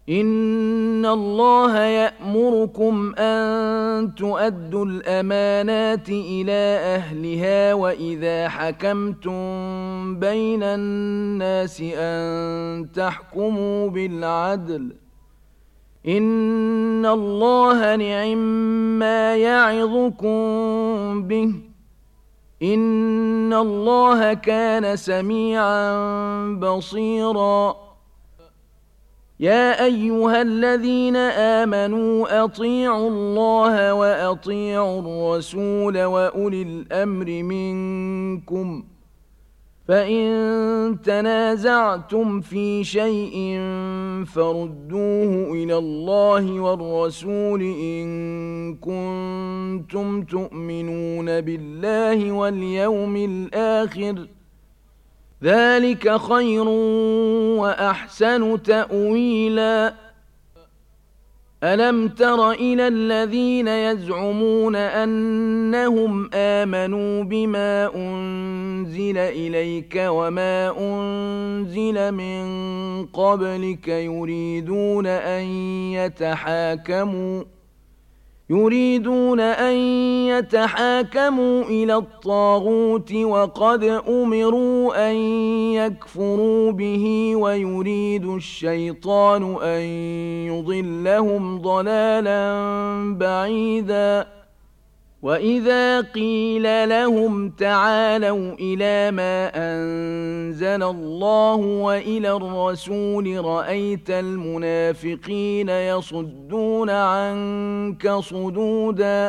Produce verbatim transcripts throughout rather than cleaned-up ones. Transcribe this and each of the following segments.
إن الله يأمركم أن تؤدوا الأمانات إلى أهلها وإذا حكمتم بين الناس أن تحكموا بالعدل إن الله نعما يعظكم به إن الله كان سميعا بصيرا يا أيها الذين آمنوا أطيعوا الله وأطيعوا الرسول وأولي الأمر منكم فإن تنازعتم في شيء فردوه إلى الله والرسول إن كنتم تؤمنون بالله واليوم الآخر ذلك خير وأحسن تأويلا ألم تر إلى الذين يزعمون أنهم آمنوا بما أنزل إليك وما أنزل من قبلك يريدون أن يتحاكموا يريدون أن يتحاكموا إلى الطاغوت وقد أمروا أن يكفروا به ويريد الشيطان أن يضلهم ضلالا بعيدا وإذا قيل لهم تعالوا إلى ما أنزل الله وإلى الرسول رأيت المنافقين يصدون عنك صدودا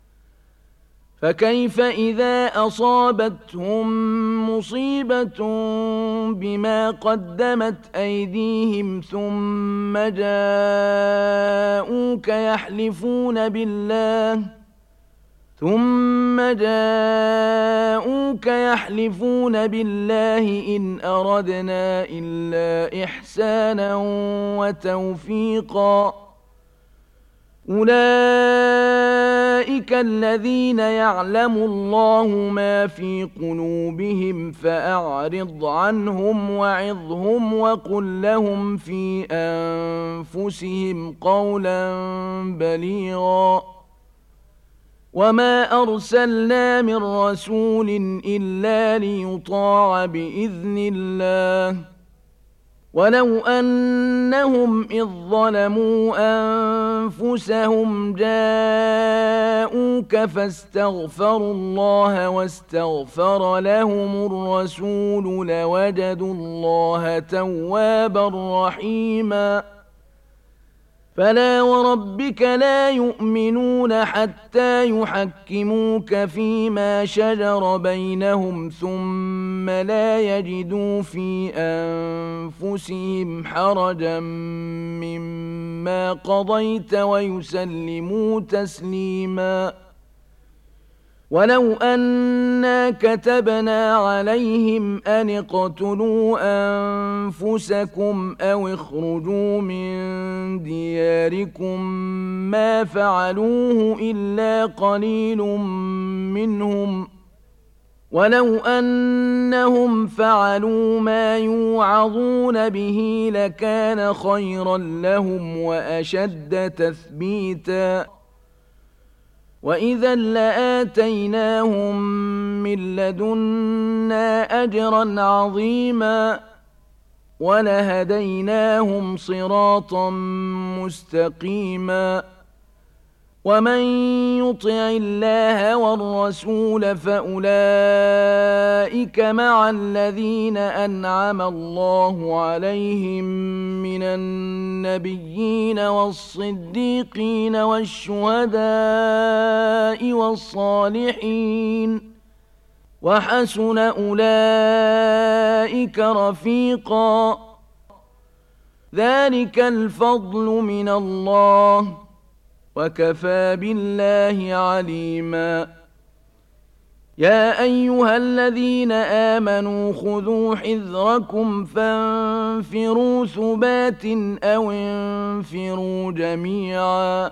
فكيف إذا أصابتهم مصيبة بما قدمت أيديهم ثم جاءوك يحلفون بالله ثم جاءوك يحلفون بالله إن أردنا إلا إحسانا وتوفيقا أولئك الذين يعلم الله ما في قلوبهم فأعرض عنهم وعظهم وقل لهم في أنفسهم قولا بليغا وما أرسلنا من رسول إلا ليطاع بإذن الله ولو أنهم إذ ظلموا أنفسهم جاءوك فاستغفروا الله واستغفر لهم الرسول لوجدوا الله توابا رحيما فلا وربك لا يؤمنون حتى يحكموك فيما شجر بينهم ثم لا يجدوا في أنفسهم حرجا مما قضيت ويسلموا تسليما ولو أنا كتبنا عليهم أن اقتلوا أنفسكم أو اخرجوا من دياركم ما فعلوه إلا قليل منهم ولو أنهم فعلوا ما يوعظون به لكان خيرا لهم وأشد تثبيتا وإذا لآتيناهم من لدنا أجرا عظيما ولهديناهم صراطا مستقيما ومن يطع الله والرسول فأولئك مع الذين أنعم الله عليهم من النبيين والصديقين والشهداء والصالحين وحسن أولئك رفيقا ذلك الفضل من الله وكفى بالله عليما يا أيها الذين آمنوا خذوا حذركم فانفروا ثبات أو انفروا جميعا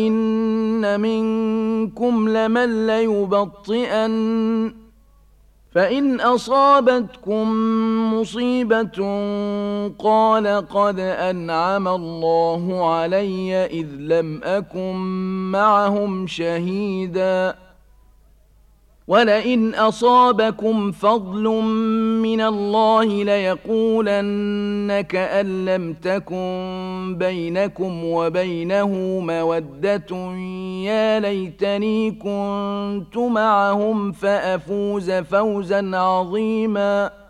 وإن منكم لمن ليبطئن فإن أصابتكم مصيبة قال قد أنعم الله علي إذ لم أكن معهم شهيدا ولئن أصابكم فضل من الله ليقولن كأن لم تكن بينكم وبينه مودة يا ليتني كنت معهم فأفوز فوزا عظيما